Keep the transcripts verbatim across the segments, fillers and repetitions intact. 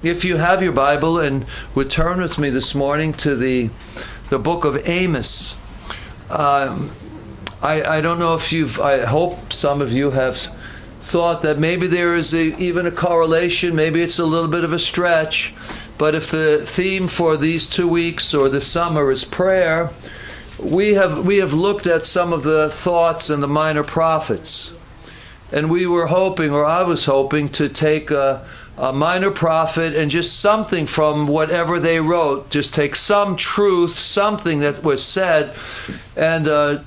if you have your Bible and would turn with me this morning to the the book of Amos. Um, I, I don't know if you've, I hope some of you have thought that maybe there is a, even a correlation, maybe it's a little bit of a stretch, but if the theme for these two weeks or the summer is prayer, we have we have looked at some of the thoughts in the minor prophets. And we were hoping, or I was hoping, to take a, a minor prophet and just something from whatever they wrote, just take some truth, something that was said, and uh,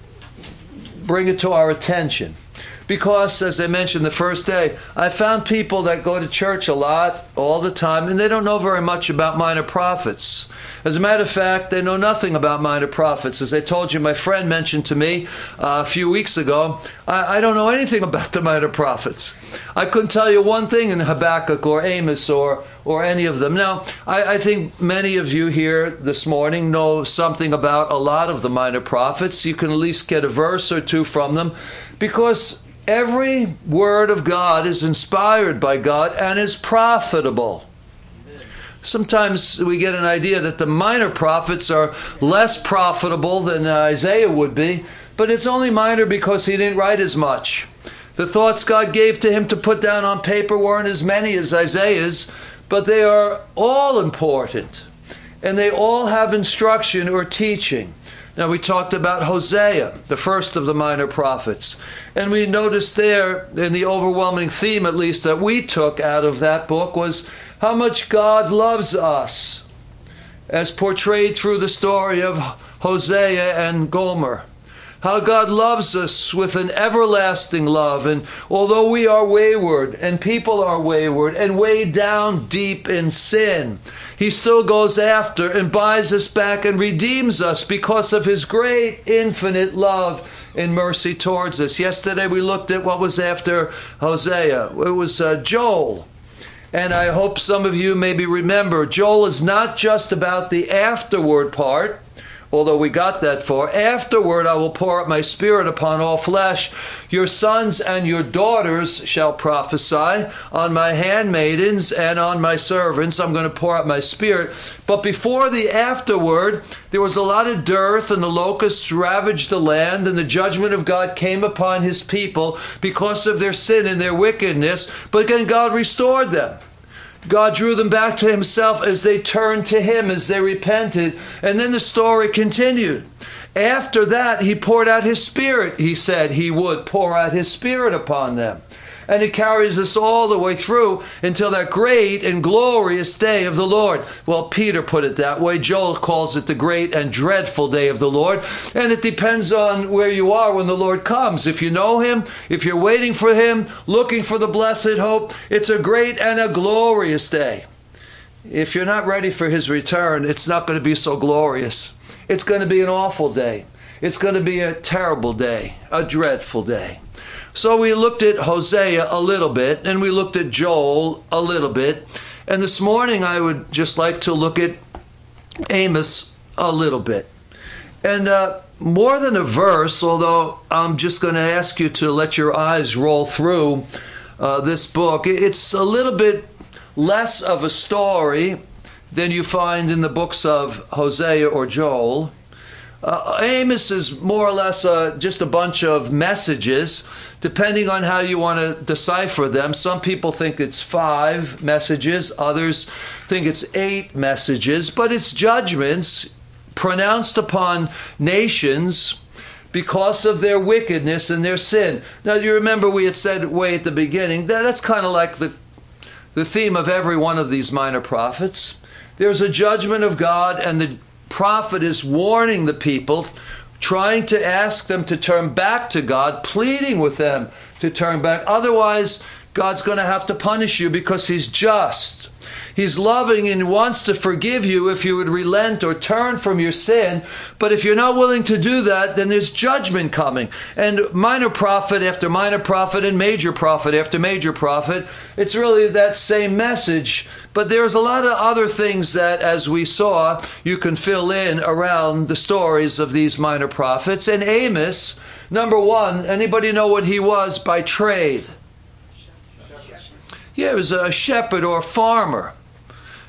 bring it to our attention. Because, as I mentioned the first day, I found people that go to church a lot, all the time, and they don't know very much about minor prophets. As a matter of fact, they know nothing about minor prophets. As I told you, my friend mentioned to me uh, a few weeks ago, I, I don't know anything about the minor prophets. I couldn't tell you one thing in Habakkuk or Amos or, or any of them. Now, I, I think many of you here this morning know something about a lot of the minor prophets. You can at least get a verse or two from them, because every word of God is inspired by God and is profitable. Sometimes we get an idea that the minor prophets are less profitable than Isaiah would be, but it's only minor because he didn't write as much. The thoughts God gave to him to put down on paper weren't as many as Isaiah's, but they are all important, and they all have instruction or teaching. Now, we talked about Hosea, the first of the minor prophets, and we noticed there, in the overwhelming theme at least that we took out of that book, was how much God loves us, as portrayed through the story of Hosea and Gomer. How God loves us with an everlasting love, and although we are wayward, and people are wayward, and weighed down deep in sin, He still goes after and buys us back and redeems us because of His great infinite love and mercy towards us. Yesterday we looked at what was after Hosea. It was uh, Joel. And I hope some of you maybe remember, Joel is not just about the afterward part, although we got that far. Afterward, I will pour out my spirit upon all flesh. Your sons and your daughters shall prophesy. On my handmaidens and on my servants, I'm going to pour out my spirit. But before the afterward, there was a lot of dearth, and the locusts ravaged the land, and the judgment of God came upon His people because of their sin and their wickedness. But again, God restored them. God drew them back to Himself as they turned to Him, as they repented. And then the story continued. After that, He poured out His Spirit. He said He would pour out His Spirit upon them. And it carries us all the way through until that great and glorious day of the Lord. Well, Peter put it that way. Joel calls it the great and dreadful day of the Lord. And it depends on where you are when the Lord comes. If you know Him, if you're waiting for Him, looking for the blessed hope, it's a great and a glorious day. If you're not ready for His return, it's not going to be so glorious. It's going to be an awful day. It's going to be a terrible day, a dreadful day. So we looked at Hosea a little bit, and we looked at Joel a little bit. And this morning I would just like to look at Amos a little bit. And uh, more than a verse, although I'm just going to ask you to let your eyes roll through uh, this book, it's a little bit less of a story than you find in the books of Hosea or Joel. Uh, Amos is more or less uh, just a bunch of messages, depending on how you want to decipher them. Some people think it's five messages, others think it's eight messages, but it's judgments pronounced upon nations because of their wickedness and their sin. Now, you remember we had said way at the beginning, that that's kind of like the, the theme of every one of these minor prophets. There's a judgment of God, and the prophet is warning the people, trying to ask them to turn back to God, pleading with them to turn back. Otherwise, God's going to have to punish you because He's just. He's loving and wants to forgive you if you would relent or turn from your sin. But if you're not willing to do that, then there's judgment coming. And minor prophet after minor prophet and major prophet after major prophet, it's really that same message. But there's a lot of other things that, as we saw, you can fill in around the stories of these minor prophets. And Amos, number one, anybody know what he was by trade? Yeah, he was a shepherd or a farmer.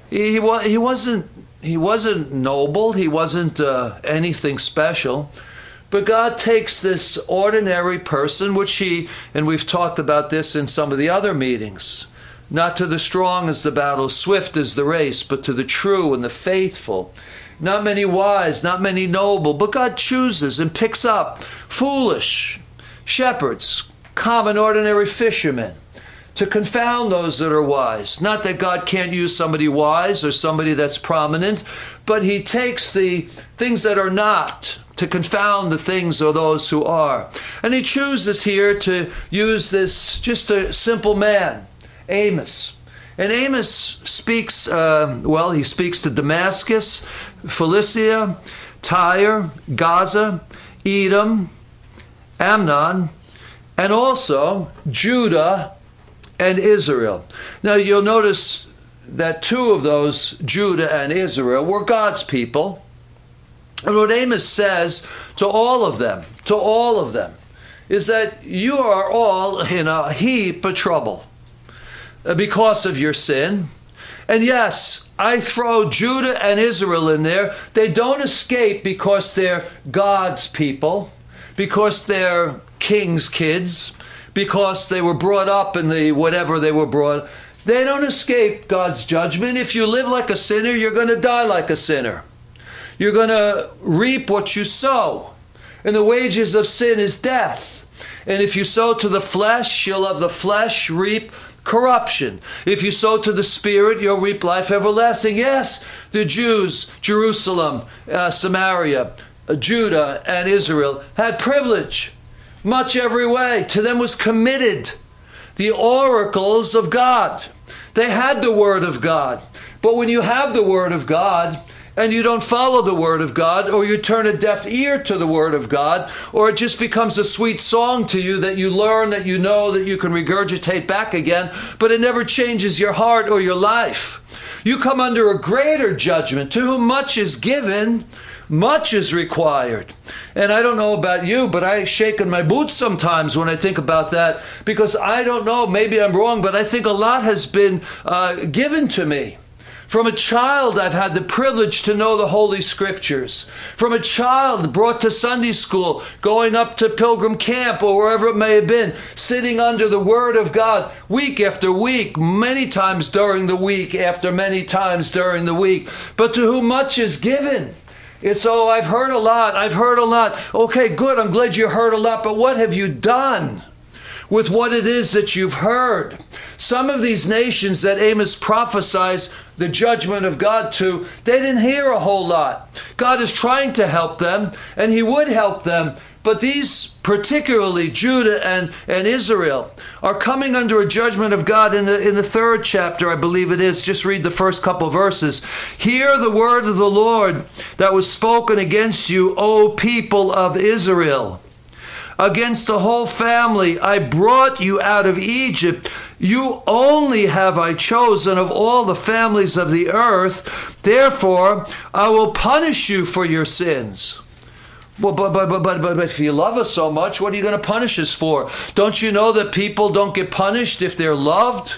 He, he, he wasn't he wasn't noble. He wasn't uh, anything special. But God takes this ordinary person, which he, and we've talked about this in some of the other meetings, not to the strong is the battle, swift is the race, but to the true and the faithful. Not many wise, not many noble, but God chooses and picks up foolish shepherds, common ordinary fishermen, to confound those that are wise. Not that God can't use somebody wise or somebody that's prominent, but he takes the things that are not to confound the things of those who are. And he chooses here to use this, just a simple man, Amos. And Amos speaks, uh, well, he speaks to Damascus, Philistia, Tyre, Gaza, Edom, Ammon, and also Judah and Israel. Now you'll notice that two of those, Judah and Israel, were God's people. And what Amos says to all of them, to all of them, is that you are all in a heap of trouble because of your sin. And yes, I throw Judah and Israel in there. They don't escape because they're God's people, because they're king's kids, because they were brought up in the whatever they were brought. They don't escape God's judgment. If you live like a sinner, you're going to die like a sinner. You're going to reap what you sow. And the wages of sin is death. And if you sow to the flesh, you'll of the flesh reap corruption. If you sow to the Spirit, you'll reap life everlasting. Yes, the Jews, Jerusalem, uh, Samaria, uh, Judah, and Israel had privilege. Much every way. To them was committed the oracles of God. They had the Word of God. But when you have the Word of God and you don't follow the Word of God, or you turn a deaf ear to the Word of God, or it just becomes a sweet song to you that you learn, that you know, that you can regurgitate back again, but it never changes your heart or your life, you come under a greater judgment. To whom much is given, much is required. And I don't know about you, but I shake in my boots sometimes when I think about that, because I don't know, maybe I'm wrong, but I think a lot has been uh, given to me. From a child, I've had the privilege to know the Holy Scriptures. From a child brought to Sunday school, going up to Pilgrim Camp or wherever it may have been, sitting under the Word of God week after week, many times during the week, after many times during the week. But to whom much is given. It's, oh, I've heard a lot, I've heard a lot. Okay, good, I'm glad you heard a lot, but what have you done with what it is that you've heard? Some of these nations that Amos prophesies the judgment of God to, they didn't hear a whole lot. God is trying to help them, and he would help them. But these, particularly Judah and, and Israel, are coming under a judgment of God in the, in the third chapter, I believe it is. Just read the first couple verses. Hear the word of the Lord that was spoken against you, O people of Israel. Against the whole family I brought you out of Egypt. You only have I chosen of all the families of the earth. Therefore I will punish you for your sins. Well, but, but, but, but, but if you love us so much, what are you going to punish us for? Don't you know that people don't get punished if they're loved?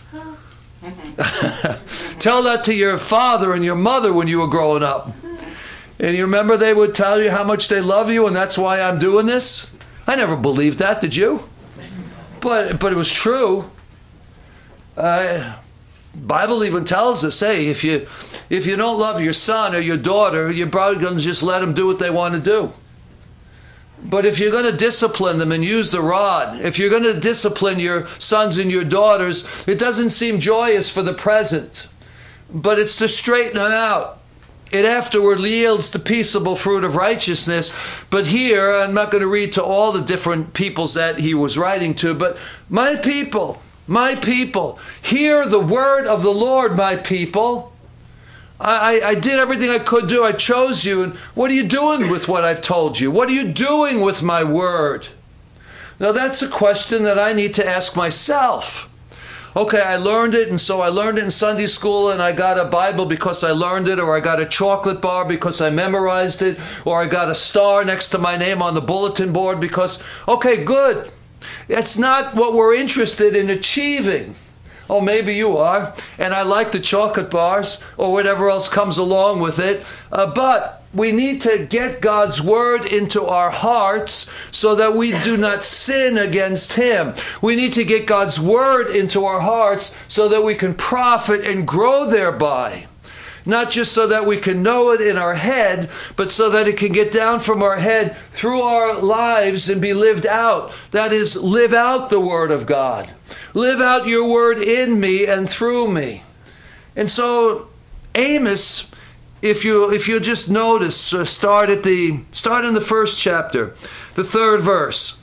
Tell that to your father and your mother when you were growing up. And you remember they would tell you how much they love you, and that's why I'm doing this? I never believed that, did you? But but it was true. Uh, Bible even tells us, hey, if you if you don't love your son or your daughter, you're probably going to just let them do what they want to do. But if you're going to discipline them and use the rod, if you're going to discipline your sons and your daughters, it doesn't seem joyous for the present, but it's to straighten them out. It afterward yields the peaceable fruit of righteousness. But here, I'm not going to read to all the different peoples that he was writing to, but my people, my people, hear the word of the Lord, my people. I, I, I did everything I could do. I chose you. And what are you doing with what I've told you? What are you doing with my word? Now, that's a question that I need to ask myself. Okay, I learned it, and so I learned it in Sunday school, and I got a Bible because I learned it, or I got a chocolate bar because I memorized it, or I got a star next to my name on the bulletin board because, okay, good. It's not what we're interested in achieving. Oh, maybe you are. And I like the chocolate bars or whatever else comes along with it. Uh, but we need to get God's word into our hearts so that we do not sin against him. We need to get God's word into our hearts so that we can profit and grow thereby. Not just so that we can know it in our head, but so that it can get down from our head through our lives and be lived out. That is, live out the word of God. Live out your word in me and through me. And so Amos, if you if you just notice, uh, start at the start in the first chapter, the third verse.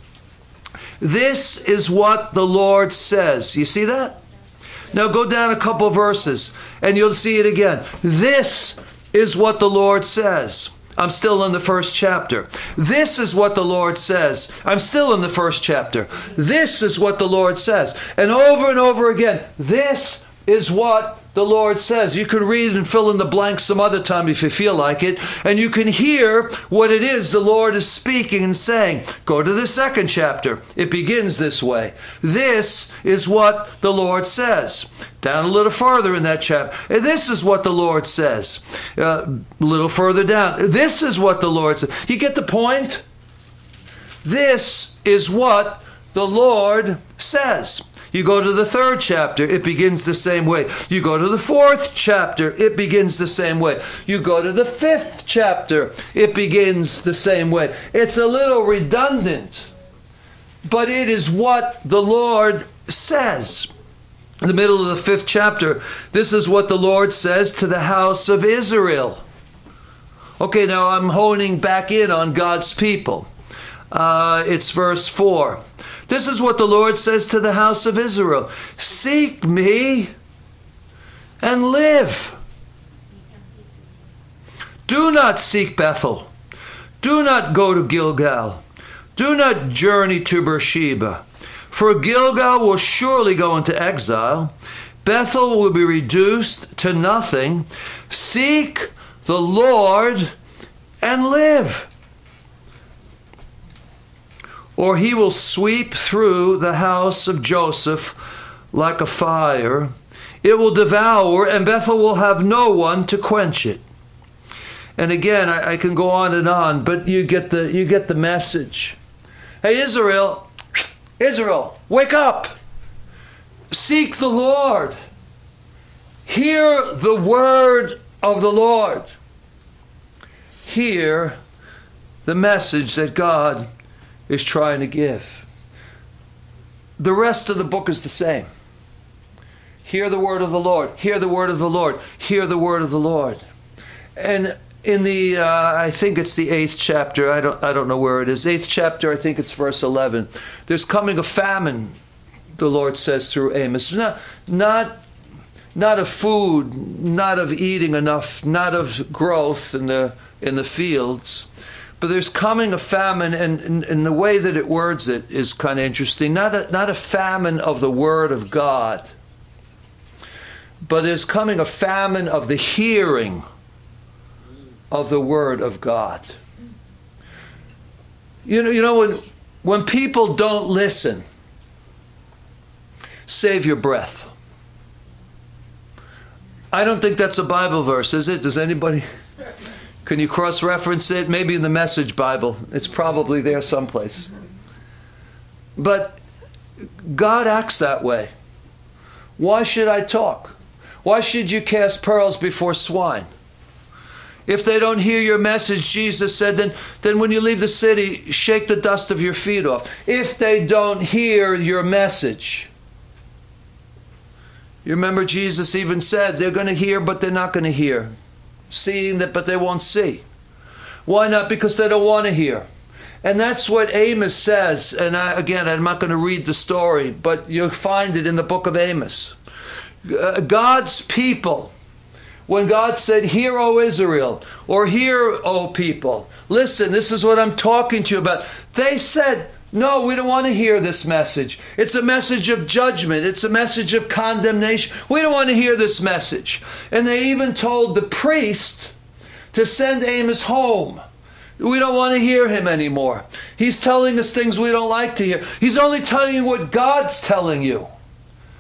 This is what the Lord says. You see that? Now go down a couple verses and you'll see it again. This is what the Lord says. I'm still in the first chapter. This is what the Lord says. I'm still in the first chapter. This is what the Lord says. And over and over again, this is what the Lord says. You can read and fill in the blanks some other time if you feel like it. And you can hear what it is the Lord is speaking and saying. Go to the second chapter. It begins this way. This is what the Lord says. Down a little further in that chapter. This is what the Lord says. Uh, a little further down. This is what the Lord says. You get the point? This is what the Lord says. You go to the third chapter, it begins the same way. You go to the fourth chapter, it begins the same way. You go to the fifth chapter, it begins the same way. It's a little redundant, but it is what the Lord says. In the middle of the fifth chapter, this is what the Lord says to the house of Israel. Okay, now I'm honing back in on God's people. Uh, it's verse four. This is what the Lord says to the house of Israel. Seek me and live. Do not seek Bethel. Do not go to Gilgal. Do not journey to Beersheba. For Gilgal will surely go into exile. Bethel will be reduced to nothing. Seek the Lord and live. Or he will sweep through the house of Joseph like a fire. It will devour, and Bethel will have no one to quench it. And again, I, I can go on and on, but you get the you get the message. Hey, Israel, Israel, wake up. Seek the Lord. Hear the word of the Lord. Hear the message that God is trying to give. The rest of the book is the same. Hear the word of the Lord. Hear the word of the Lord. Hear the word of the Lord. And in the, uh, I think it's the eighth chapter. I don't, I don't know where it is. Eighth chapter. I think it's verse eleven. There's coming a famine. The Lord says through Amos. Not, not, not of food. Not of eating enough. Not of growth in the in the fields. But there's coming a famine, and, and, and the way that it words it is kind of interesting. Not a, not a famine of the Word of God, but there's coming a famine of the hearing of the Word of God. You know, you know when, when people don't listen, save your breath. I don't think that's a Bible verse, is it? Does anybody... Can you cross-reference it? Maybe in the Message Bible. It's probably there someplace. But God acts that way. Why should I talk? Why should you cast pearls before swine? If they don't hear your message, Jesus said, then, then when you leave the city, shake the dust of your feet off. If they don't hear your message. You remember Jesus even said, they're going to hear, but they're not going to hear. Seeing that, but they won't see. Why not? Because they don't want to hear. And that's what Amos says. And I, again, I'm not going to read the story, but you'll find it in the book of Amos. God's people, when God said, "Hear, O Israel," or "Hear, O people, listen, this is what I'm talking to you about," they said, "No, we don't want to hear this message. It's a message of judgment. It's a message of condemnation. We don't want to hear this message." And they even told the priest to send Amos home. We don't want to hear him anymore. He's telling us things we don't like to hear. He's only telling you what God's telling you.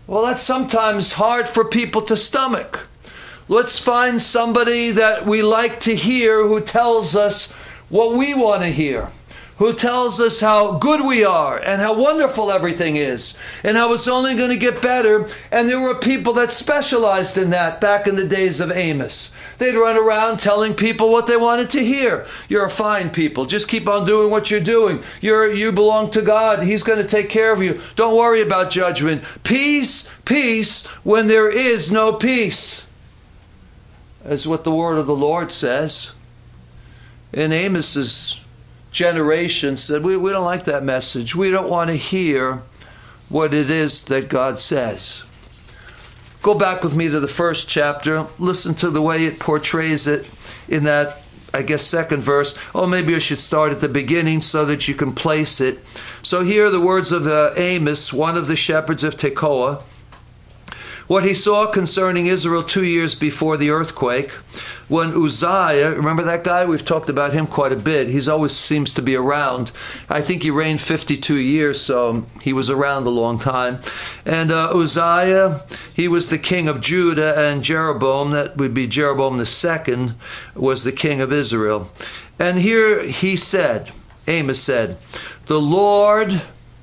Well, that's sometimes hard for people to stomach. Let's find somebody that we like to hear who tells us what we want to hear, who tells us how good we are and how wonderful everything is and how it's only going to get better. And there were people that specialized in that back in the days of Amos. They'd run around telling people what they wanted to hear. You're a fine people. Just keep on doing what you're doing. You're, you belong to God. He's going to take care of you. Don't worry about judgment. Peace, peace, when there is no peace. That's what the word of the Lord says. In Amos's generation said, we, we don't like that message. We don't want to hear what it is that God says. Go back with me to the first chapter. Listen to the way it portrays it in that, I guess, second verse. Oh, maybe I should start at the beginning so that you can place it. So here are the words of uh, Amos, one of the shepherds of Tekoa. What he saw concerning Israel two years before the earthquake, when Uzziah, remember that guy? We've talked about him quite a bit. He always seems to be around. I think he reigned fifty-two years, so he was around a long time. And uh, Uzziah, he was the king of Judah, and Jeroboam, that would be Jeroboam the second, was the king of Israel. And here he said, Amos said, the Lord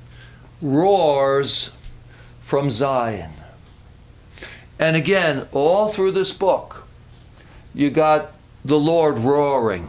roars from Zion. And again, all through this book, you got the Lord roaring.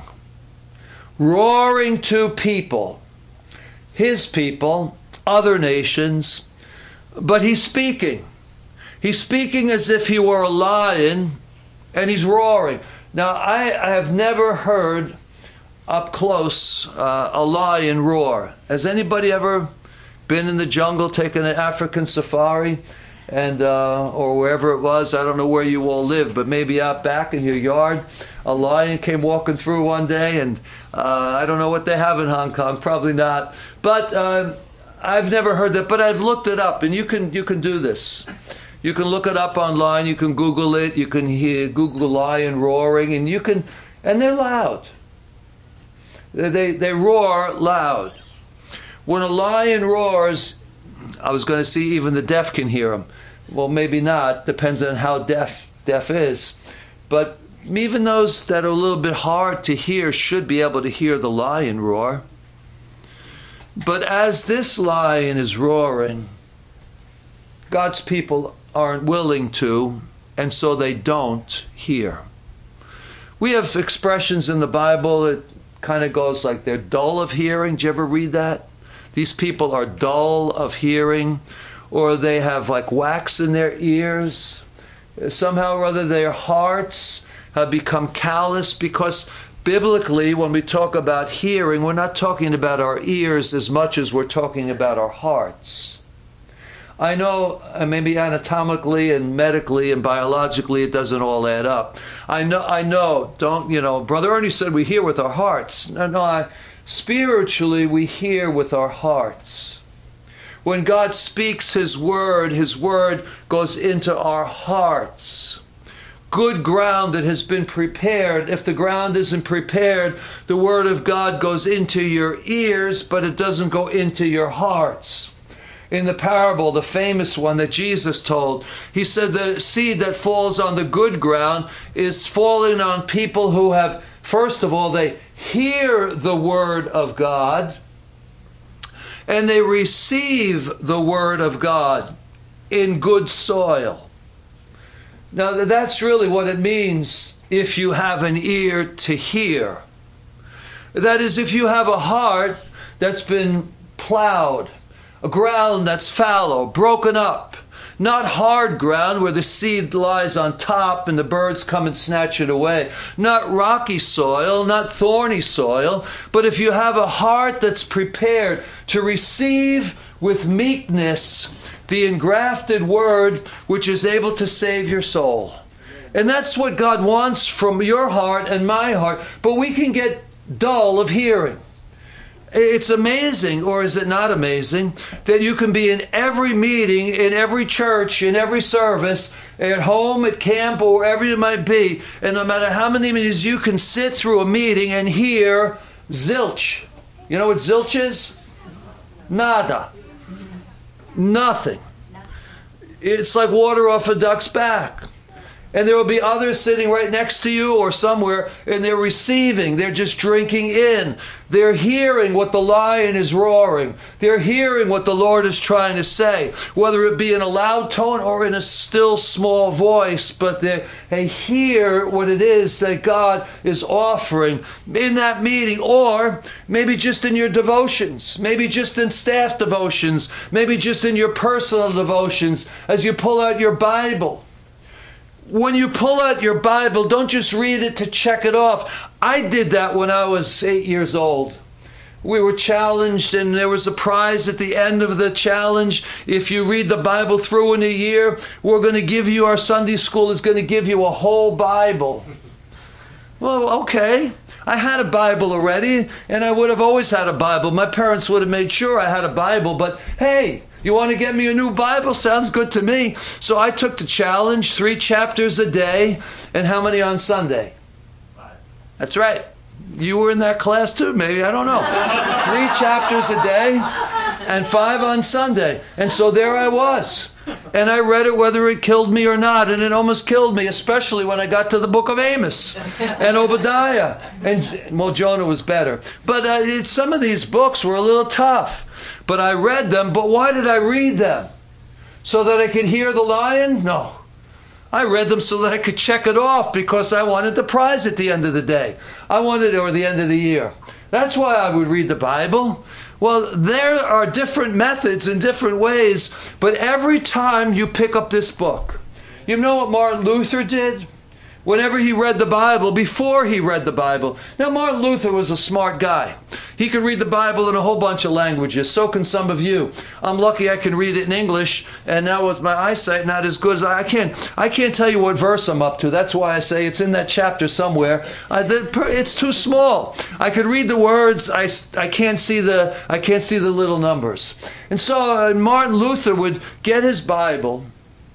Roaring to people. His people, other nations. But he's speaking. He's speaking as if he were a lion, and he's roaring. Now, I, I have never heard up close uh, a lion roar. Has anybody ever been in the jungle, taken an African safari? And uh, or wherever it was, I don't know where you all live, but maybe out back in your yard, a lion came walking through one day, and uh, I don't know what they have in Hong Kong, probably not. But uh, I've never heard that, but I've looked it up, and you can you can do this. You can look it up online. You can Google it. You can hear Google lion roaring, and you can, and they're loud. They they roar loud. When a lion roars, I was going to see even the deaf can hear him. Well, maybe not. Depends on how deaf deaf is. But even those that are a little bit hard to hear should be able to hear the lion roar. But as this lion is roaring, God's people aren't willing to, and so they don't hear. We have expressions in the Bible. It kind of goes like they're dull of hearing. Did you ever read that? These people are dull of hearing, or they have like wax in their ears. Somehow or other their hearts have become callous, because biblically when we talk about hearing, we're not talking about our ears as much as we're talking about our hearts. I know uh, maybe anatomically and medically and biologically it doesn't all add up. I know, I know, don't, you know, Brother Ernie said we hear with our hearts. No, no, I... Spiritually, we hear with our hearts. When God speaks His word, His word goes into our hearts. Good ground that has been prepared. If the ground isn't prepared, the word of God goes into your ears, but it doesn't go into your hearts. In the parable, the famous one that Jesus told, He said the seed that falls on the good ground is falling on people who have, first of all, they hear the word of God, and they receive the word of God in good soil. Now, that's really what it means if you have an ear to hear. That is, if you have a heart that's been plowed, a ground that's fallow, broken up, not hard ground where the seed lies on top and the birds come and snatch it away. Not rocky soil, not thorny soil. But if you have a heart that's prepared to receive with meekness the engrafted word which is able to save your soul. And that's what God wants from your heart and my heart. But we can get dull of hearing. It's amazing, or is it not amazing, that you can be in every meeting, in every church, in every service, at home, at camp, or wherever you might be, and no matter how many meetings, you can sit through a meeting and hear zilch. You know what zilch is? Nada. Nothing. It's like water off a duck's back. And there will be others sitting right next to you or somewhere, and they're receiving. They're just drinking in. They're hearing what the lion is roaring. They're hearing what the Lord is trying to say, whether it be in a loud tone or in a still small voice. But they, they hear what it is that God is offering in that meeting, or maybe just in your devotions, maybe just in staff devotions, maybe just in your personal devotions as you pull out your Bible. When you pull out your Bible, don't just read it to check it off. I did that when I was eight years old. We were challenged, and there was a prize at the end of the challenge. If you read the Bible through in a year, we're going to give you, our Sunday school is going to give you a whole Bible. Well, okay. I had a Bible already, and I would have always had a Bible. My parents would have made sure I had a Bible, but hey, you want to get me a new Bible? Sounds good to me. So I took the challenge, three chapters a day. And how many on Sunday? Five. That's right. You were in that class too, maybe. I don't know. Three chapters a day and five on Sunday. And so there I was. And I read it whether it killed me or not. And it almost killed me, especially when I got to the book of Amos and Obadiah. And, well, Jonah was better. But uh, it, some of these books were a little tough. But I read them. But why did I read them? So that I could hear the lion? No. I read them so that I could check it off because I wanted the prize at the end of the day. I wanted it or the end of the year. That's why I would read the Bible. Well, there are different methods and different ways, but every time you pick up this book, you know what Martin Luther did? Whenever he read the Bible, before he read the Bible. Now, Martin Luther was a smart guy. He could read the Bible in a whole bunch of languages. So can some of you. I'm lucky I can read it in English, and now with my eyesight not as good as I, I can't. I can't tell you what verse I'm up to. That's why I say it's in that chapter somewhere. I, the, it's too small. I could read the words. I, I can't see the I can't see the little numbers. And so uh, Martin Luther would get his Bible.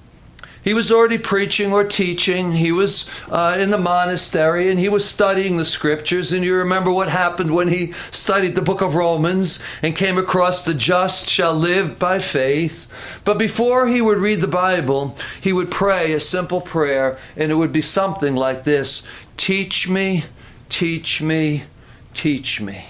He was already preaching or teaching. He was uh, in the monastery, and he was studying the scriptures. And you remember what happened when he studied the book of Romans and came across the just shall live by faith. But before he would read the Bible, he would pray a simple prayer, and it would be something like this: teach me, teach me, teach me.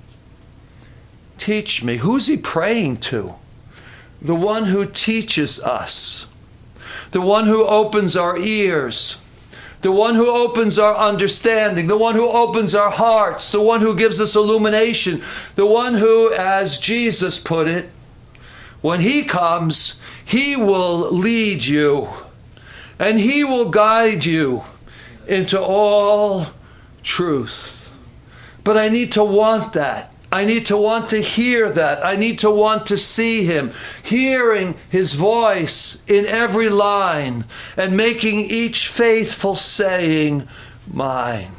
Teach me. Who's he praying to? The one who teaches us. The one who opens our ears, the one who opens our understanding, the one who opens our hearts, the one who gives us illumination, the one who, as Jesus put it, when he comes, he will lead you and he will guide you into all truth. But I need to want that. I need to want to hear that. I need to want to see him, hearing his voice in every line and making each faithful saying mine.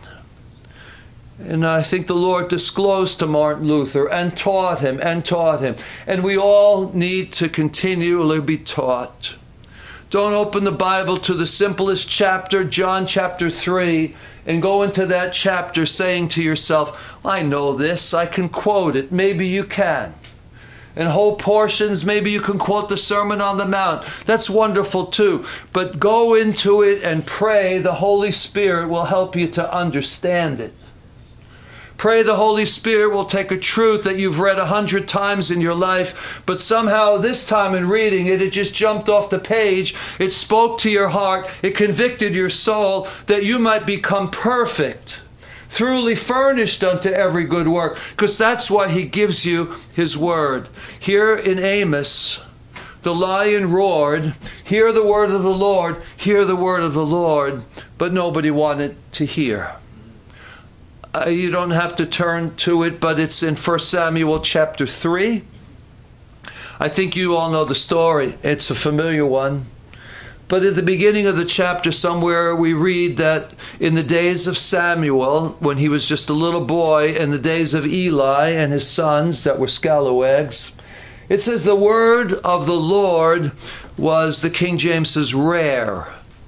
And I think the Lord disclosed to Martin Luther and taught him and taught him. And we all need to continually be taught. Don't open the Bible to the simplest chapter, John chapter three, and go into that chapter saying to yourself, I know this, I can quote it. Maybe you can. And whole portions, maybe you can quote the Sermon on the Mount. That's wonderful too. But go into it and pray the Holy Spirit will help you to understand it. Pray the Holy Spirit will take a truth that you've read a hundred times in your life, but somehow this time in reading it, it just jumped off the page. It spoke to your heart. It convicted your soul that you might become perfect, thoroughly furnished unto every good work, because that's why he gives you his word. Here in Amos, the lion roared, hear the word of the Lord, hear the word of the Lord, but nobody wanted to hear. Uh, you don't have to turn to it, but it's in First Samuel chapter three. I think you all know the story. It's a familiar one. But at the beginning of the chapter somewhere we read that in the days of Samuel, when he was just a little boy, in the days of Eli and his sons that were scalawags, it says the word of the Lord was, the King James says, rare.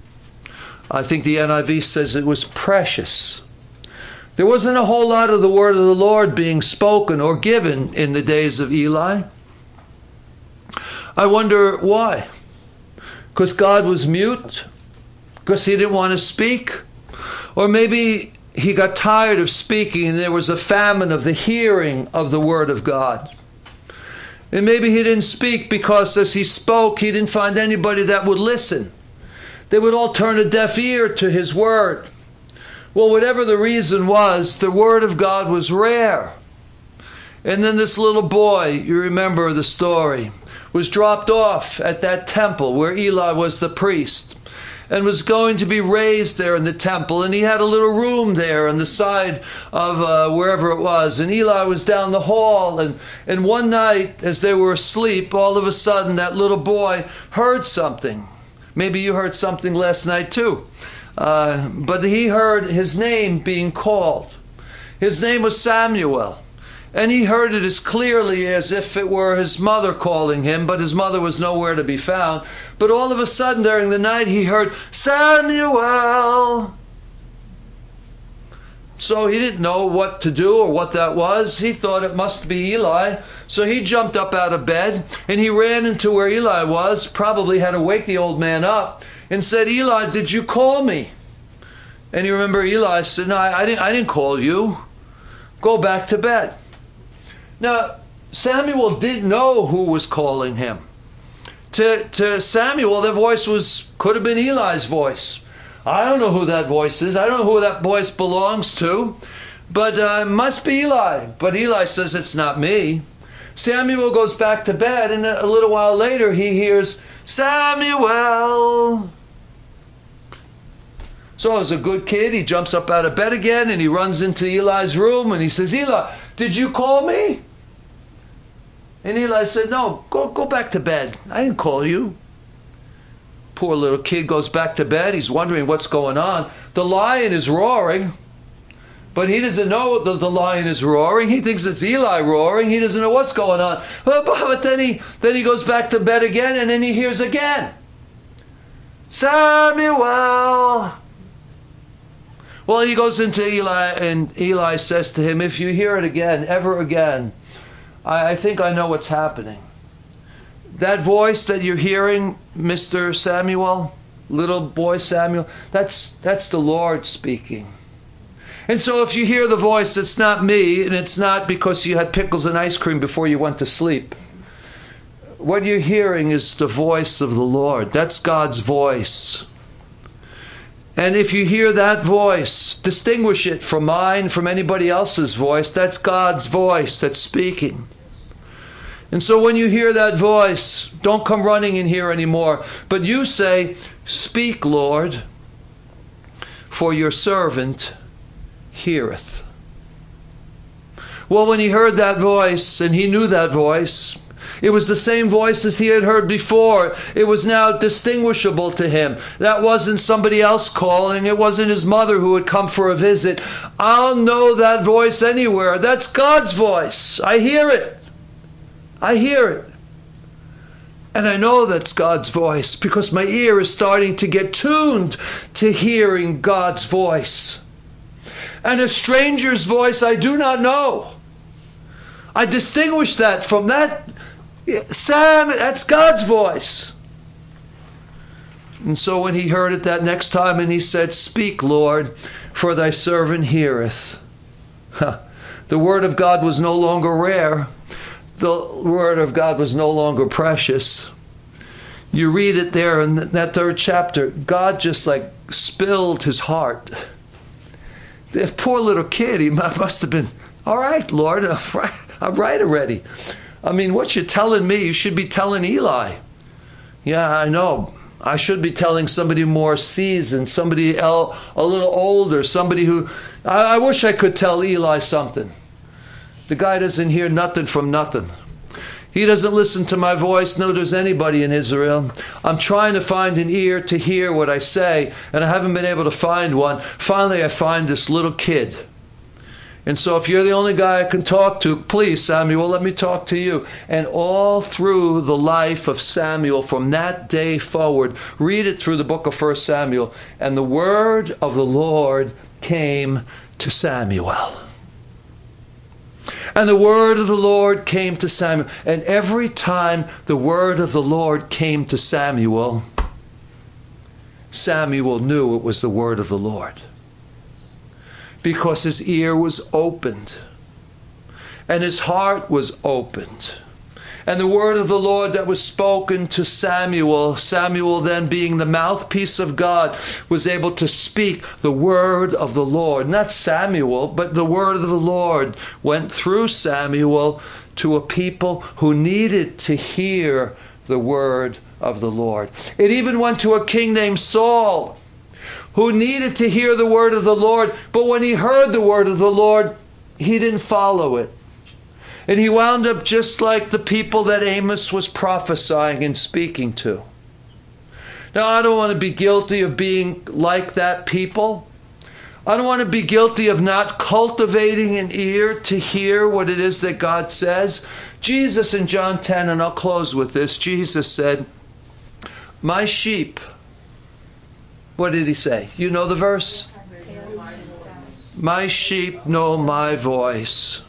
I think the N I V says it was precious. There wasn't a whole lot of the word of the Lord being spoken or given in the days of Eli. I wonder why. Because God was mute? Because he didn't want to speak? Or maybe he got tired of speaking and there was a famine of the hearing of the word of God. And maybe he didn't speak because as he spoke, he didn't find anybody that would listen. They would all turn a deaf ear to his word. Well, whatever the reason was, the word of God was rare. And then this little boy, you remember the story, was dropped off at that temple where Eli was the priest and was going to be raised there in the temple. And he had a little room there on the side of uh, wherever it was. And Eli was down the hall. And, and one night, as they were asleep, all of a sudden that little boy heard something. Maybe you heard something last night too. Uh, but he heard his name being called. His name was Samuel. And he heard it as clearly as if it were his mother calling him, but his mother was nowhere to be found. But all of a sudden during the night he heard, Samuel! So he didn't know what to do or what that was. He thought it must be Eli. So he jumped up out of bed and he ran into where Eli was, probably had to wake the old man up, and said, Eli, did you call me? And you remember Eli said, no, I didn't, I didn't call you. Go back to bed. Now, Samuel didn't know who was calling him. To, to Samuel, the voice was could have been Eli's voice. I don't know who that voice is. I don't know who that voice belongs to. But uh, it must be Eli. But Eli says, it's not me. Samuel goes back to bed, and a little while later he hears, Samuel! So as a good kid, he jumps up out of bed again, and he runs into Eli's room, and he says, Eli, did you call me? And Eli said, no, go, go back to bed. I didn't call you. Poor little kid goes back to bed. He's wondering what's going on. The lion is roaring, but he doesn't know that the lion is roaring. He thinks it's Eli roaring. He doesn't know what's going on. But, but then he then he goes back to bed again, and then he hears again, Samuel! Well, he goes into Eli, and Eli says to him, if you hear it again, ever again, I, I think I know what's happening. That voice that you're hearing, Mister Samuel, little boy Samuel, that's, that's the Lord speaking. And so if you hear the voice, it's not me, and it's not because you had pickles and ice cream before you went to sleep. What you're hearing is the voice of the Lord. That's God's voice. And if you hear that voice, distinguish it from mine, from anybody else's voice. That's God's voice that's speaking. And so when you hear that voice, don't come running in here anymore. But you say, speak, Lord, for your servant heareth. Well, when he heard that voice, and he knew that voice, it was the same voice as he had heard before. It was now distinguishable to him. That wasn't somebody else calling. It wasn't his mother who had come for a visit. I'll know that voice anywhere. That's God's voice. I hear it. I hear it. And I know that's God's voice because my ear is starting to get tuned to hearing God's voice. And a stranger's voice I do not know. I distinguish that from that. Sam, that's God's voice. And so when he heard it that next time and he said, speak, Lord, for thy servant heareth. The word of God was no longer rare. The word of God was no longer precious. You read it there in that third chapter. God just like spilled his heart. The poor little kid, he must have been, all right, Lord, I'm right, I'm right already. I mean, what you're telling me, you should be telling Eli. Yeah, I know. I should be telling somebody more seasoned, somebody el- a little older, somebody who... I-, I wish I could tell Eli something. The guy doesn't hear nothing from nothing. He doesn't listen to my voice, nor does anybody in Israel. I'm trying to find an ear to hear what I say, and I haven't been able to find one. Finally, I find this little kid. And so if you're the only guy I can talk to, please, Samuel, let me talk to you. And all through the life of Samuel, from that day forward, read it through the book of First Samuel. And the word of the Lord came to Samuel. And the word of the Lord came to Samuel. And every time the word of the Lord came to Samuel, Samuel knew it was the word of the Lord, because his ear was opened and his heart was opened. And the word of the Lord that was spoken to Samuel, Samuel then being the mouthpiece of God, was able to speak the word of the Lord. Not Samuel, but the word of the Lord went through Samuel to a people who needed to hear the word of the Lord. It even went to a king named Saul, who needed to hear the word of the Lord, but when he heard the word of the Lord, he didn't follow it. And he wound up just like the people that Amos was prophesying and speaking to. Now, I don't want to be guilty of being like that people. I don't want to be guilty of not cultivating an ear to hear what it is that God says. Jesus in John ten, and I'll close with this, Jesus said, my sheep, what did he say? You know the verse? My sheep know my voice.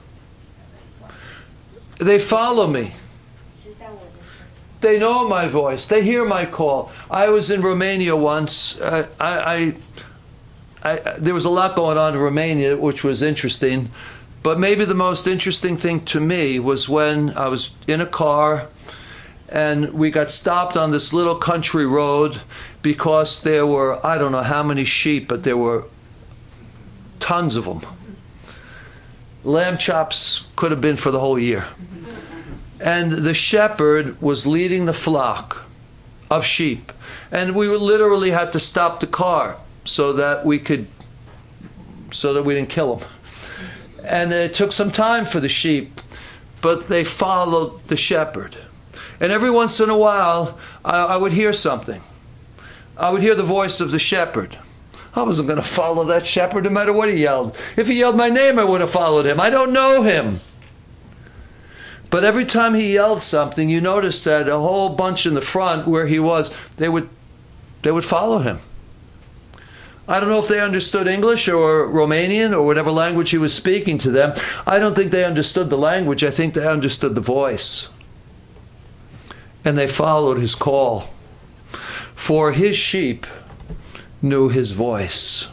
They follow me. They know my voice. They hear my call. I was in Romania once. Uh, I, I, I, there was a lot going on in Romania, which was interesting. But maybe the most interesting thing to me was when I was in a car and we got stopped on this little country road because there were, I don't know how many sheep, but there were tons of them. Lamb chops could have been for the whole year. And the shepherd was leading the flock of sheep. And we literally had to stop the car so that we could, so that we didn't kill them. And it took some time for the sheep, but they followed the shepherd. And every once in a while, I, I would hear something. I would hear the voice of the shepherd. I wasn't going to follow that shepherd no matter what he yelled. If he yelled my name, I would have followed him. I don't know him. But every time he yelled something, you noticed that a whole bunch in the front where he was, they would, they would follow him. I don't know if they understood English or Romanian or whatever language he was speaking to them. I don't think they understood the language. I think they understood the voice. And they followed his call. For his sheep knew his voice.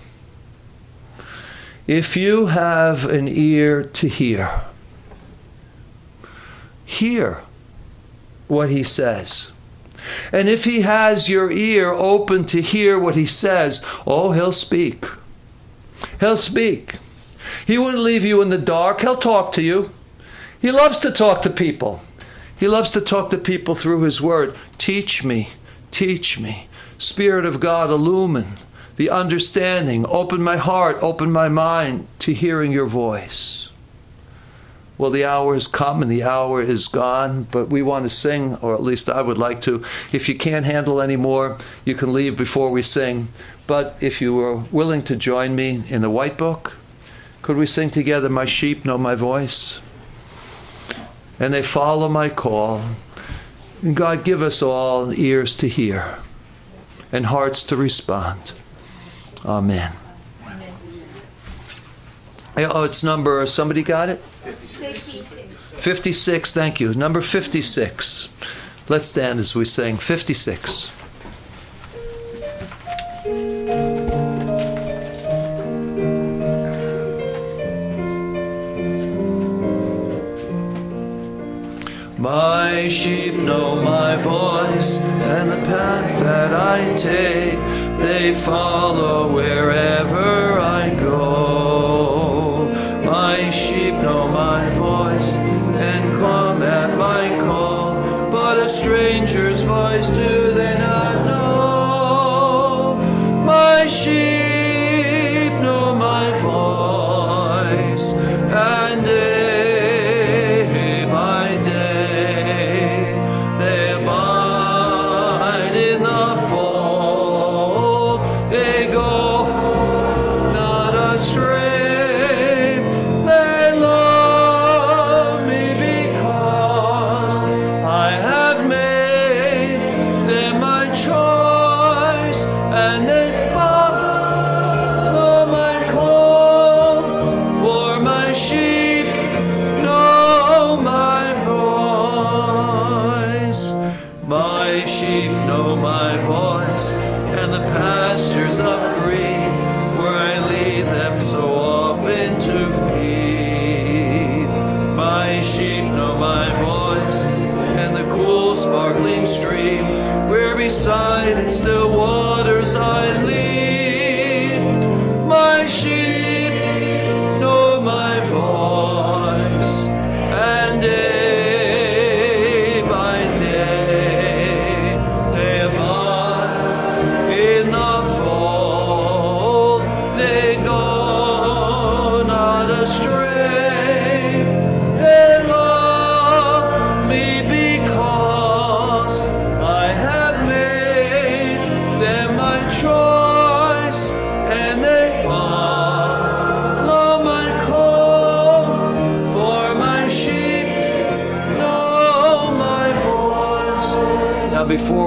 If you have an ear to hear, hear what he says. And if he has your ear open to hear what he says, oh, he'll speak. He'll speak. He wouldn't leave you in the dark. He'll talk to you. He loves to talk to people. He loves to talk to people through his word. Teach me, teach me. Spirit of God, illumine the understanding. Open my heart, open my mind to hearing your voice. Well, the hour has come and the hour is gone, but we want to sing, or at least I would like to. If you can't handle any more, you can leave before we sing. But if you are willing to join me in the White Book, could we sing together, My sheep know my voice, and they follow my call. And God, give us all ears to hear and hearts to respond. Amen. Amen. Oh, it's number, somebody got it? fifty-six, thank you. Number fifty-six. Let's stand as we sing. fifty-six. My sheep know my voice, and the path that I take, they follow wherever I go. My sheep know my voice and come at my call, but a stranger's voice do they not know. My sheep know my voice, and day by day they abide in the fold. They go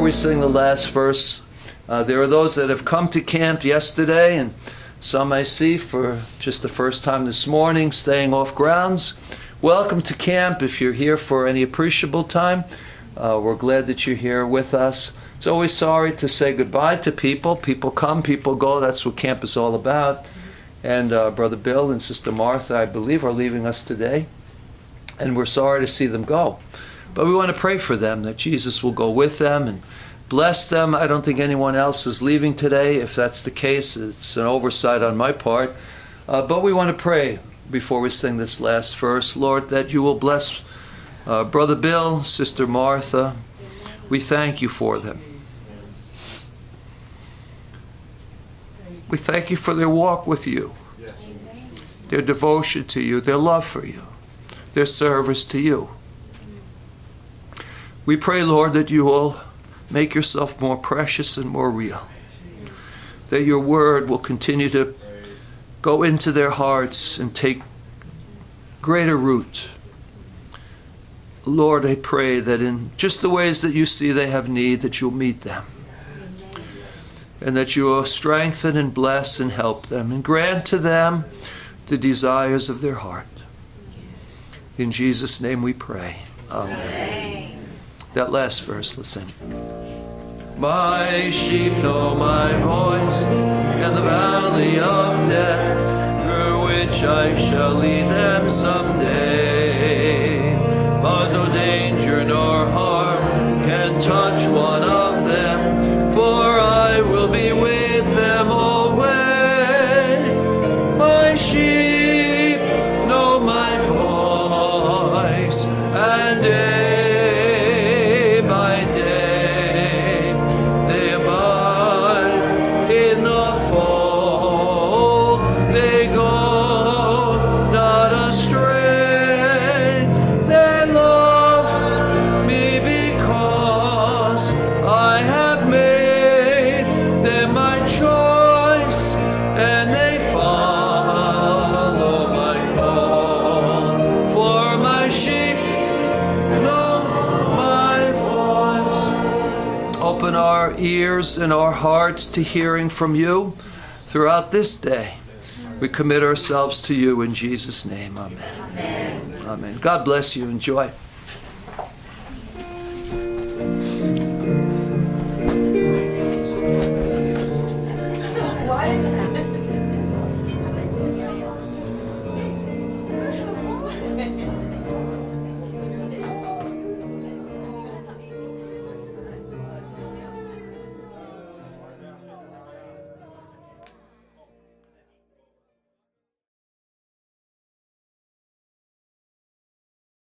we sing the last verse, uh, there are those that have come to camp yesterday, and some I see for just the first time this morning, staying off grounds. Welcome to camp. If you're here for any appreciable time, uh, we're glad that you're here with us. It's always sorry to say goodbye to people. People come, people go. That's what camp is all about. And uh, Brother Bill and Sister Martha, I believe, are leaving us today. And we're sorry to see them go. But we want to pray for them, that Jesus will go with them and bless them. I don't think anyone else is leaving today. If that's the case, it's an oversight on my part. Uh, but we want to pray before we sing this last verse, Lord, that you will bless uh, Brother Bill, Sister Martha. We thank you for them. We thank you for their walk with you, their devotion to you, their love for you, their service to you. We pray, Lord, that you will make yourself more precious and more real, that your word will continue to go into their hearts and take greater root. Lord, I pray that in just the ways that you see they have need, that you'll meet them, and that you will strengthen and bless and help them and grant to them the desires of their heart. In Jesus' name we pray. Amen. Amen. That last verse, let's sing. My sheep know my voice, and the valley of death, through which I shall lead them someday. But no danger nor harm can touch one of them, for I will be with them always. My sheep know my voice, and day by day they abide in the fold. They go not astray. They love me because I have made them my choice, and they follow my call. For my sheep know my voice. Open our ears and our hearts to hearing from you throughout this day. We commit ourselves to you in Jesus' name. Amen. Amen. Amen. God bless you. Enjoy.